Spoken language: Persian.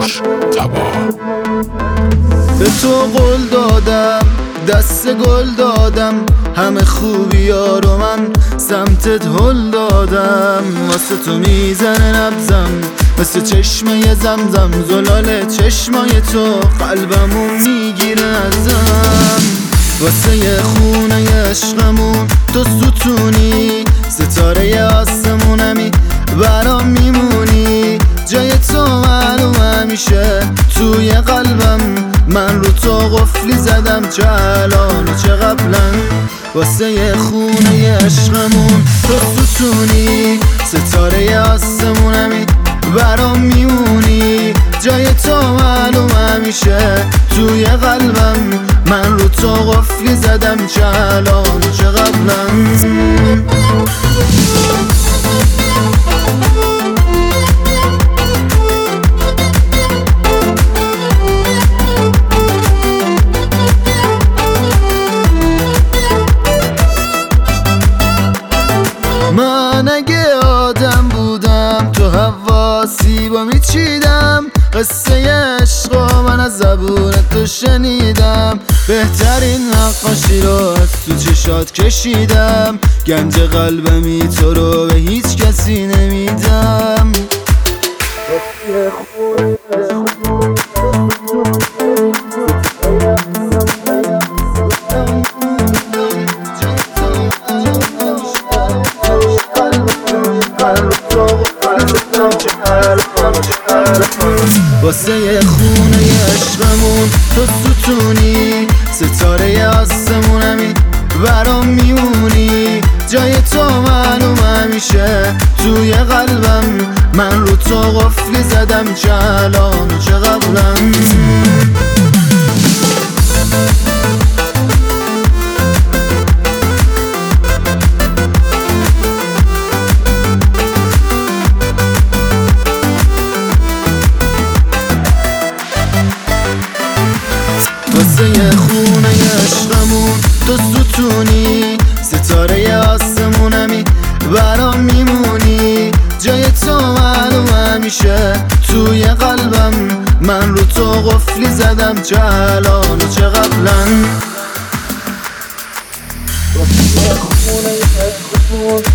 کوروش تباه. به تو قول دادم دست گل دادم، همه خوبیا رو من سمتت هل دادم. واسه تو میزنه نبزم مثل چشمه زمزم، زلال چشمای تو قلبمو میگیره ازم. واسه یه خونه عشقمون تو ستونی، ستاره آسمونمی برام میمونی. جای تو معلومه میشه توی قلبم، من رو تو قفلی زدم چه الان و چه قبلا. واسه یه خونه عشقمون تو ستونی، ستاره آسمونمی برام میمونی. جای تو معلومه میشه توی قلبم، من رو تو قفلی زدم چه الان و چه قبلا. من اگه آدم بودم تو حواسی با میچیدم، قصه عشق من از زبون تو شنیدم. بهترین نقاشی رو از تو چشات کشیدم، گنج قلبمی تو رو به هیچ کسی نمیدم. واسه یه خونه عشقمون تو ستونی، ستاره آسمونمی برام میمونی. جای تو معلومه میشه توی قلبم، من رو تو قفلی زدم چه الان و چه قبلا. واسه یه خونه عشقمون تو ستونی، ستاره آسمونمی برام میمونی. جای تو معلومه میشه توی قلبم، من رو تو قفلی زدم چه الان و چه قبلا. واسه یه خونه عشقمون